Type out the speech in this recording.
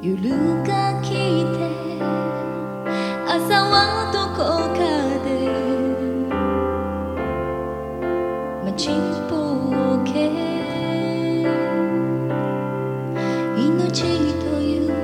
夜が来て朝はどこかで待ちぼうけ